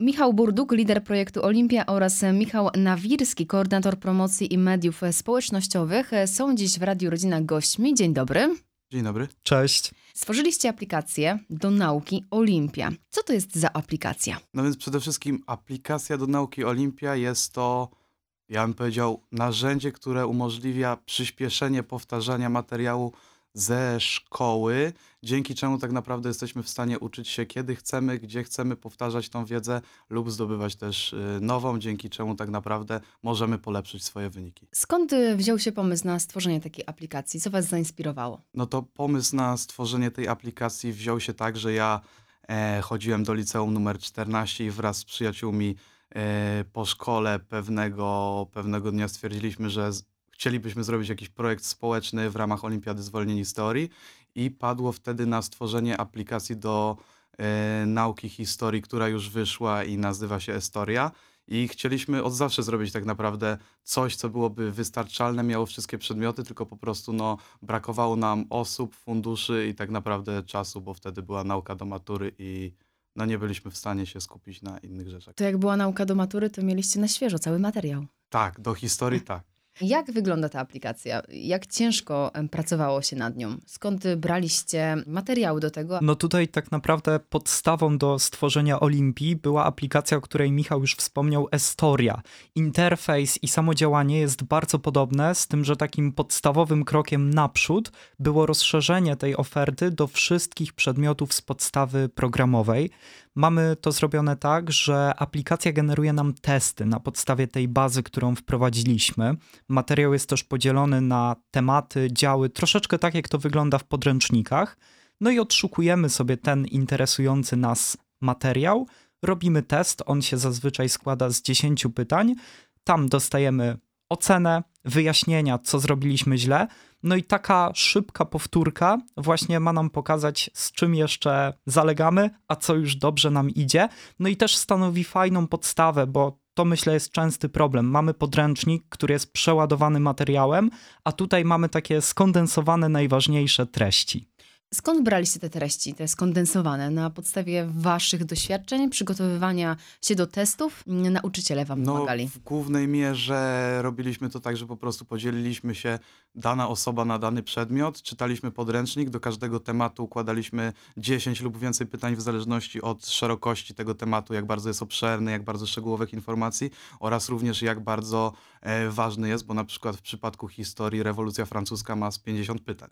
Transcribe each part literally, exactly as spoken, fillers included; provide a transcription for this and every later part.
Michał Burduk, lider projektu Olimpia oraz Michał Nawirski, koordynator promocji i mediów społecznościowych są dziś w Radiu Rodzina gośćmi. Dzień dobry. Dzień dobry. Cześć. Stworzyliście aplikację do nauki Olimpia. Co to jest za aplikacja? No więc przede wszystkim aplikacja do nauki Olimpia jest to, ja bym powiedział, narzędzie, które umożliwia przyspieszenie powtarzania materiału ze szkoły, dzięki czemu tak naprawdę jesteśmy w stanie uczyć się kiedy chcemy, gdzie chcemy, powtarzać tą wiedzę lub zdobywać też y, nową, dzięki czemu tak naprawdę możemy polepszyć swoje wyniki. Skąd y, wziął się pomysł na stworzenie takiej aplikacji? Co was zainspirowało? No to pomysł na stworzenie tej aplikacji wziął się tak, że ja e, chodziłem do liceum numer czternaście i wraz z przyjaciółmi e, po szkole pewnego, pewnego dnia stwierdziliśmy, że z, chcielibyśmy zrobić jakiś projekt społeczny w ramach Olimpiady Zwolnień Historii i padło wtedy na stworzenie aplikacji do e, nauki historii, która już wyszła i nazywa się Estoria. I chcieliśmy od zawsze zrobić tak naprawdę coś, co byłoby wystarczalne, miało wszystkie przedmioty, tylko po prostu no, brakowało nam osób, funduszy i tak naprawdę czasu, bo wtedy była nauka do matury i no, nie byliśmy w stanie się skupić na innych rzeczach. To jak była nauka do matury, to mieliście na świeżo cały materiał. Tak, do historii tak. Jak wygląda ta aplikacja? Jak ciężko em, pracowało się nad nią? Skąd y, braliście materiały do tego? No tutaj tak naprawdę podstawą do stworzenia Olimpii była aplikacja, o której Michał już wspomniał, Estoria. Interfejs i samo działanie jest bardzo podobne, z tym, że takim podstawowym krokiem naprzód było rozszerzenie tej oferty do wszystkich przedmiotów z podstawy programowej. Mamy to zrobione tak, że aplikacja generuje nam testy na podstawie tej bazy, którą wprowadziliśmy. Materiał jest też podzielony na tematy, działy, troszeczkę tak jak to wygląda w podręcznikach. No i odszukujemy sobie ten interesujący nas materiał, robimy test, on się zazwyczaj składa z dziesięciu pytań, tam dostajemy ocenę, wyjaśnienia, co zrobiliśmy źle, no i taka szybka powtórka właśnie ma nam pokazać, z czym jeszcze zalegamy, a co już dobrze nam idzie, no i też stanowi fajną podstawę, bo to myślę jest częsty problem. Mamy podręcznik, który jest przeładowany materiałem, a tutaj mamy takie skondensowane najważniejsze treści. Skąd braliście te treści, te skondensowane? Na podstawie waszych doświadczeń, przygotowywania się do testów? Nauczyciele wam No pomagali? w głównej mierze robiliśmy to tak, że po prostu podzieliliśmy się dana osoba na dany przedmiot, czytaliśmy podręcznik, do każdego tematu układaliśmy dziesięć lub więcej pytań w zależności od szerokości tego tematu, jak bardzo jest obszerny, jak bardzo szczegółowych informacji oraz również jak bardzo e, ważny jest, bo na przykład w przypadku historii rewolucja francuska ma z pięćdziesiąt pytań.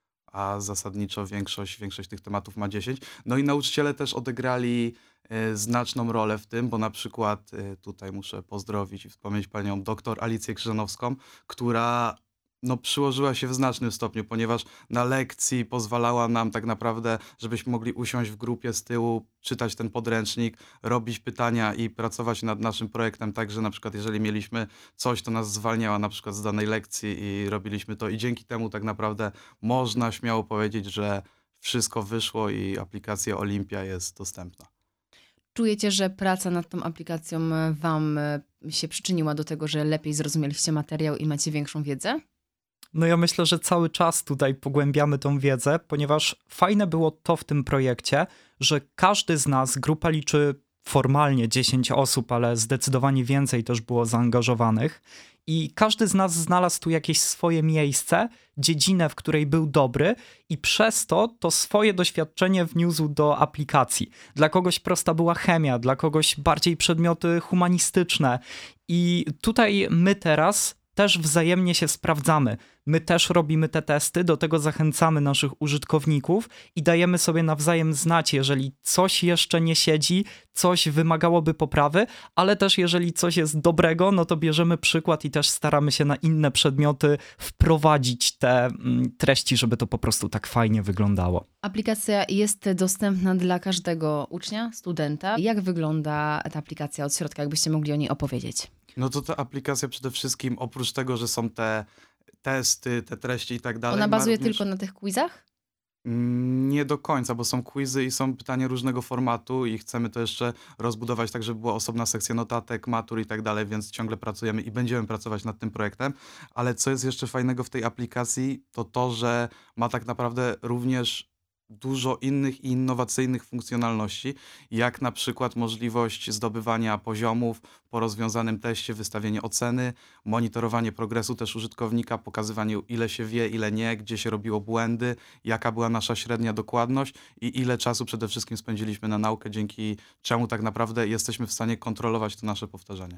A zasadniczo większość, większość tych tematów ma dziesięć. No i nauczyciele też odegrali e, znaczną rolę w tym, bo na przykład e, tutaj muszę pozdrowić i wspomnieć panią doktor Alicję Krzyżanowską, która no, przyłożyła się w znacznym stopniu, ponieważ na lekcji pozwalała nam tak naprawdę, żebyśmy mogli usiąść w grupie z tyłu, czytać ten podręcznik, robić pytania i pracować nad naszym projektem tak, że na przykład jeżeli mieliśmy coś, to nas zwalniała na przykład z danej lekcji i robiliśmy to i dzięki temu tak naprawdę można śmiało powiedzieć, że wszystko wyszło i aplikacja Olimpia jest dostępna. Czujecie, że praca nad tą aplikacją e, wam e, się przyczyniła do tego, że lepiej zrozumieliście materiał i macie większą wiedzę? No ja myślę, że cały czas tutaj pogłębiamy tą wiedzę, ponieważ fajne było to w tym projekcie, że każdy z nas, grupa liczy formalnie dziesięć osób, ale zdecydowanie więcej też było zaangażowanych i każdy z nas znalazł tu jakieś swoje miejsce, dziedzinę, w której był dobry i przez to to swoje doświadczenie wniósł do aplikacji. Dla kogoś prosta była chemia, dla kogoś bardziej przedmioty humanistyczne i tutaj my teraz też wzajemnie się sprawdzamy. My też robimy te testy, do tego zachęcamy naszych użytkowników i dajemy sobie nawzajem znać, jeżeli coś jeszcze nie siedzi, coś wymagałoby poprawy, ale też jeżeli coś jest dobrego, no to bierzemy przykład i też staramy się na inne przedmioty wprowadzić te mm, treści, żeby to po prostu tak fajnie wyglądało. Aplikacja jest dostępna dla każdego ucznia, studenta. Jak wygląda ta aplikacja od środka? Jakbyście mogli o niej opowiedzieć? No to ta aplikacja przede wszystkim, oprócz tego, że są te testy, te treści i tak dalej. Ona ma bazuje również... tylko na tych quizach? Mm, Nie do końca, bo są quizy i są pytania różnego formatu i chcemy to jeszcze rozbudować tak, żeby była osobna sekcja notatek, matur i tak dalej, więc ciągle pracujemy i będziemy pracować nad tym projektem. Ale co jest jeszcze fajnego w tej aplikacji, to to, że ma tak naprawdę również dużo innych i innowacyjnych funkcjonalności, jak na przykład możliwość zdobywania poziomów po rozwiązanym teście, wystawienie oceny, monitorowanie progresu też użytkownika, pokazywanie ile się wie, ile nie, gdzie się robiło błędy, jaka była nasza średnia dokładność i ile czasu przede wszystkim spędziliśmy na naukę, dzięki czemu tak naprawdę jesteśmy w stanie kontrolować to nasze powtarzanie.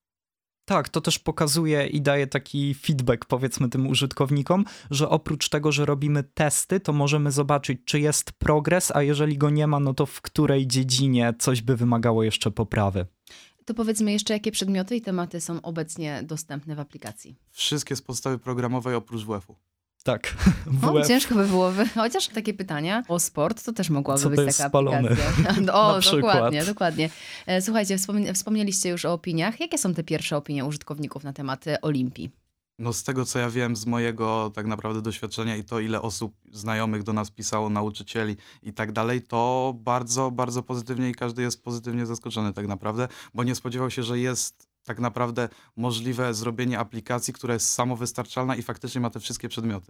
Tak, to też pokazuje i daje taki feedback, powiedzmy, tym użytkownikom, że oprócz tego, że robimy testy, to możemy zobaczyć, czy jest progres, a jeżeli go nie ma, no to w której dziedzinie coś by wymagało jeszcze poprawy. To powiedzmy jeszcze, jakie przedmioty i tematy są obecnie dostępne w aplikacji. Wszystkie z podstawy programowej oprócz W F-u. Tak. O, ciężko by było, chociaż takie pytania o sport to też mogłaby Co to być jest taka spalony? aplikacja. O, Na przykład. dokładnie, dokładnie. E, Słuchajcie, wspomnie- wspomnieliście już o opiniach. Jakie są te pierwsze opinie użytkowników na temat e, Olimpii? No z tego, co ja wiem, z mojego tak naprawdę doświadczenia i to, ile osób znajomych do nas pisało, nauczycieli i tak dalej, to bardzo, bardzo pozytywnie i każdy jest pozytywnie zaskoczony tak naprawdę, bo nie spodziewał się, że jest tak naprawdę możliwe zrobienie aplikacji, która jest samowystarczalna i faktycznie ma te wszystkie przedmioty.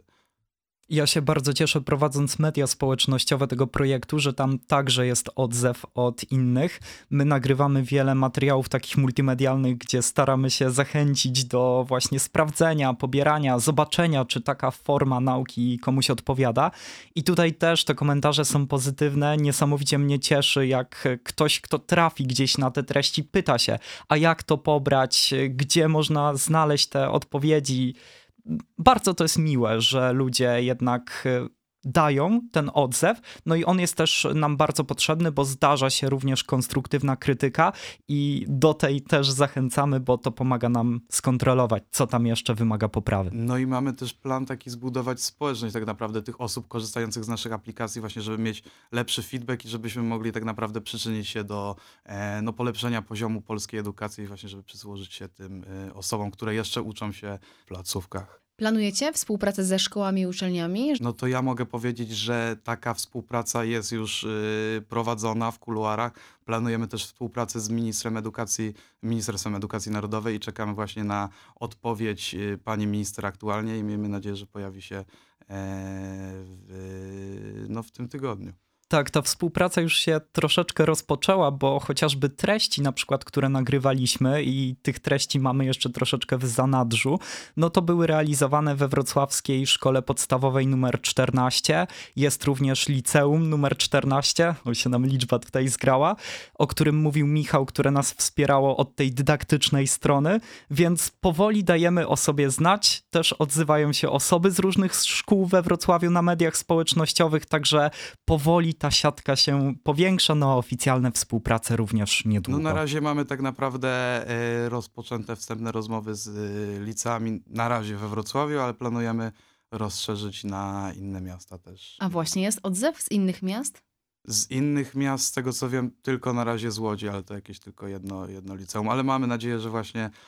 Ja się bardzo cieszę, prowadząc media społecznościowe tego projektu, że tam także jest odzew od innych. My nagrywamy wiele materiałów takich multimedialnych, gdzie staramy się zachęcić do właśnie sprawdzenia, pobierania, zobaczenia, czy taka forma nauki komuś odpowiada. I tutaj też te komentarze są pozytywne. Niesamowicie mnie cieszy, jak ktoś, kto trafi gdzieś na te treści, pyta się, a jak to pobrać, gdzie można znaleźć te odpowiedzi. Bardzo to jest miłe, że ludzie jednak dają ten odzew, no i on jest też nam bardzo potrzebny, bo zdarza się również konstruktywna krytyka i do tej też zachęcamy, bo to pomaga nam skontrolować, co tam jeszcze wymaga poprawy. No i mamy też plan taki zbudować społeczność tak naprawdę tych osób korzystających z naszych aplikacji właśnie, żeby mieć lepszy feedback i żebyśmy mogli tak naprawdę przyczynić się do e, no, polepszenia poziomu polskiej edukacji i właśnie, żeby przysłużyć się tym e, osobom, które jeszcze uczą się w placówkach. Planujecie współpracę ze szkołami i uczelniami? No to ja mogę powiedzieć, że taka współpraca jest już y, prowadzona w kuluarach. Planujemy też współpracę z ministrem edukacji, Ministerstwem Edukacji Narodowej i czekamy właśnie na odpowiedź y, pani minister aktualnie i miejmy nadzieję, że pojawi się e, w, no, w tym tygodniu. Tak, ta współpraca już się troszeczkę rozpoczęła, bo chociażby treści na przykład, które nagrywaliśmy i tych treści mamy jeszcze troszeczkę w zanadrzu, no to były realizowane we wrocławskiej szkole podstawowej numer czternaście. Jest również liceum numer czternaście, o się nam liczba tutaj zgrała, o którym mówił Michał, które nas wspierało od tej dydaktycznej strony, więc powoli dajemy o sobie znać. Też odzywają się osoby z różnych szkół we Wrocławiu na mediach społecznościowych, także powoli ta siatka się powiększa, no oficjalne współprace również niedługo. No na razie mamy tak naprawdę e, rozpoczęte wstępne rozmowy z e, liceami, na razie we Wrocławiu, ale planujemy rozszerzyć na inne miasta też. A właśnie, jest odzew z innych miast? Z innych miast, z tego co wiem, tylko na razie z Łodzi, ale to jakieś tylko jedno, jedno liceum, ale mamy nadzieję, że właśnie y,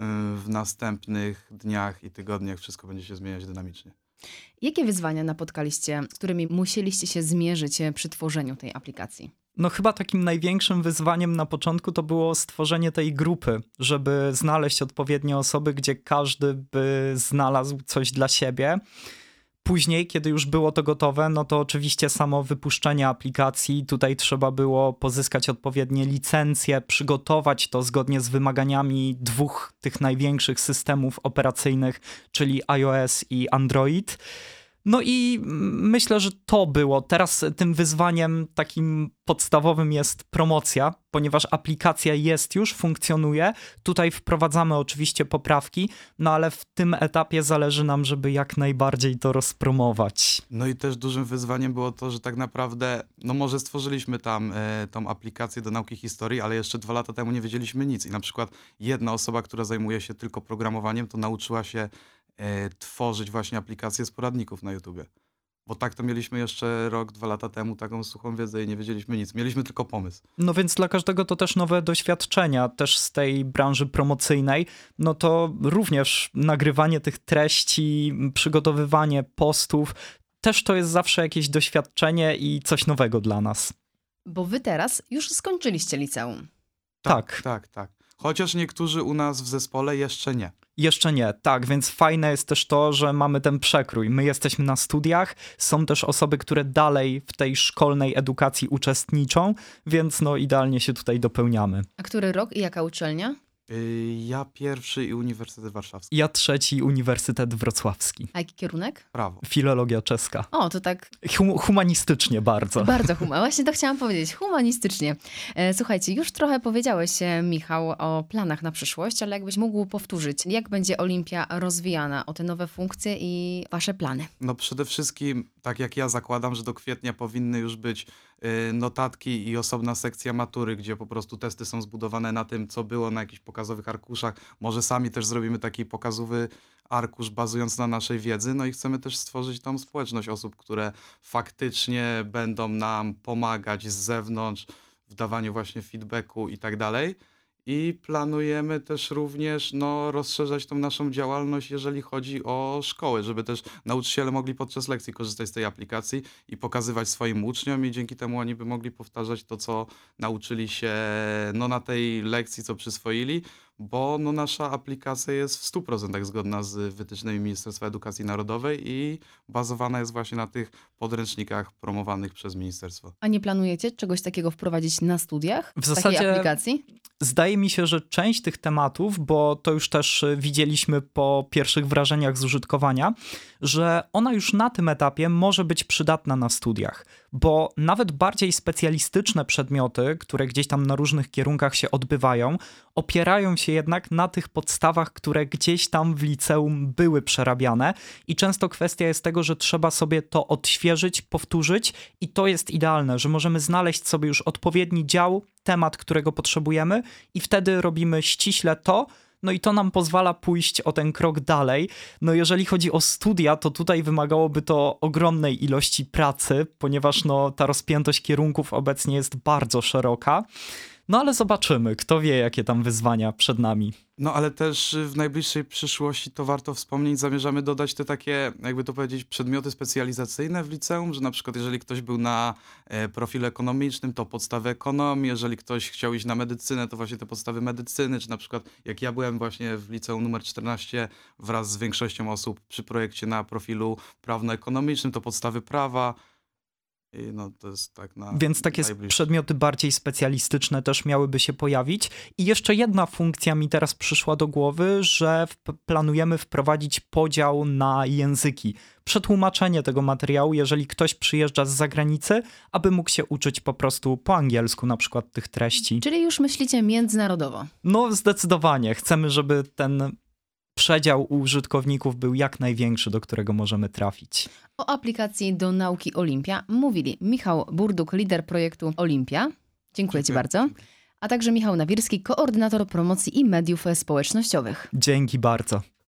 w następnych dniach i tygodniach wszystko będzie się zmieniać dynamicznie. Jakie wyzwania napotkaliście, z którymi musieliście się zmierzyć e, przy tworzeniu tej aplikacji? No chyba takim największym wyzwaniem na początku to było stworzenie tej grupy, żeby znaleźć odpowiednie osoby, gdzie każdy by znalazł coś dla siebie. Później, kiedy już było to gotowe, no to oczywiście samo wypuszczenie aplikacji. Tutaj trzeba było pozyskać odpowiednie licencje, przygotować to zgodnie z wymaganiami dwóch tych największych systemów operacyjnych, czyli iOS i Android. No i myślę, że to było. Teraz tym wyzwaniem takim podstawowym jest promocja, ponieważ aplikacja jest już, funkcjonuje. Tutaj wprowadzamy oczywiście poprawki, no ale w tym etapie zależy nam, żeby jak najbardziej to rozpromować. No i też dużym wyzwaniem było to, że tak naprawdę, no może stworzyliśmy tam e, tą aplikację do nauki historii, ale jeszcze dwa lata temu nie wiedzieliśmy nic i na przykład jedna osoba, która zajmuje się tylko programowaniem, to nauczyła się e, tworzyć właśnie aplikacje z poradników na YouTubie. Bo tak to mieliśmy jeszcze rok, dwa lata temu taką suchą wiedzę i nie wiedzieliśmy nic. Mieliśmy tylko pomysł. No więc dla każdego to też nowe doświadczenia, też z tej branży promocyjnej. No to również nagrywanie tych treści, przygotowywanie postów, też to jest zawsze jakieś doświadczenie i coś nowego dla nas. Bo wy teraz już skończyliście liceum. Tak. Tak, tak. Chociaż niektórzy u nas w zespole jeszcze nie. Jeszcze nie, tak, więc fajne jest też to, że mamy ten przekrój. My jesteśmy na studiach, są też osoby, które dalej w tej szkolnej edukacji uczestniczą, więc no idealnie się tutaj dopełniamy. A który rok i jaka uczelnia? Yy, Ja pierwszy i Uniwersytet Warszawski. Ja trzeci Uniwersytet Wrocławski. A jaki kierunek? Prawo. Filologia czeska. O, to tak Hum- humanistycznie bardzo. bardzo huma. Właśnie to chciałam powiedzieć, humanistycznie. E, Słuchajcie, już trochę powiedziałeś, e, Michał, o planach na przyszłość, ale jakbyś mógł powtórzyć, jak będzie Olimpia rozwijana, o te nowe funkcje i wasze plany? No przede wszystkim, tak jak ja zakładam, że do kwietnia powinny już być y, notatki i osobna sekcja matury, gdzie po prostu testy są zbudowane na tym, co było na jakichś pokazowych arkuszach. Może sami też zrobimy taki pokazowy arkusz bazując na naszej wiedzy. No i chcemy też stworzyć tą społeczność osób, które faktycznie będą nam pomagać z zewnątrz w dawaniu właśnie feedbacku i tak dalej. I planujemy też również no, rozszerzać tą naszą działalność, jeżeli chodzi o szkoły, żeby też nauczyciele mogli podczas lekcji korzystać z tej aplikacji i pokazywać swoim uczniom i dzięki temu oni by mogli powtarzać to, co nauczyli się no, na tej lekcji, co przyswoili, bo no, nasza aplikacja jest w stu procentach zgodna z wytycznymi Ministerstwa Edukacji Narodowej i bazowana jest właśnie na tych podręcznikach promowanych przez ministerstwo. A nie planujecie czegoś takiego wprowadzić na studiach? W Takiej zasadzie- aplikacji? Zdaje mi się, że część tych tematów, bo to już też y, widzieliśmy po pierwszych wrażeniach z użytkowania, że ona już na tym etapie może być przydatna na studiach, bo nawet bardziej specjalistyczne przedmioty, które gdzieś tam na różnych kierunkach się odbywają, opierają się jednak na tych podstawach, które gdzieś tam w liceum były przerabiane i często kwestia jest tego, że trzeba sobie to odświeżyć, powtórzyć i to jest idealne, że możemy znaleźć sobie już odpowiedni dział, temat, którego potrzebujemy i wtedy robimy ściśle to, no i to nam pozwala pójść o ten krok dalej. No jeżeli chodzi o studia, to tutaj wymagałoby to ogromnej ilości pracy, ponieważ no ta rozpiętość kierunków obecnie jest bardzo szeroka. No ale zobaczymy, kto wie, jakie tam wyzwania przed nami. No ale też y, w najbliższej przyszłości, to warto wspomnieć, zamierzamy dodać te takie, jakby to powiedzieć, przedmioty specjalizacyjne w liceum, że na przykład jeżeli ktoś był na e, profilu ekonomicznym, to podstawy ekonomii, jeżeli ktoś chciał iść na medycynę, to właśnie te podstawy medycyny, czy na przykład jak ja byłem właśnie w liceum numer czternaście wraz z większością osób przy projekcie na profilu prawno-ekonomicznym, to podstawy prawa. I no to jest tak na Więc takie najbliższe. przedmioty bardziej specjalistyczne też miałyby się pojawić. I jeszcze jedna funkcja mi teraz przyszła do głowy, że w- planujemy wprowadzić podział na języki. Przetłumaczenie tego materiału, jeżeli ktoś przyjeżdża z zagranicy, aby mógł się uczyć po prostu po angielsku na przykład tych treści. Czyli już myślicie międzynarodowo. No zdecydowanie. Chcemy, żeby ten przedział u użytkowników był jak największy, do którego możemy trafić. O aplikacji do nauki Olimpia mówili Michał Burduk, lider projektu Olimpia. Dziękuję Ci bardzo. A także Michał Nawirski, koordynator promocji i mediów społecznościowych. Dzięki bardzo.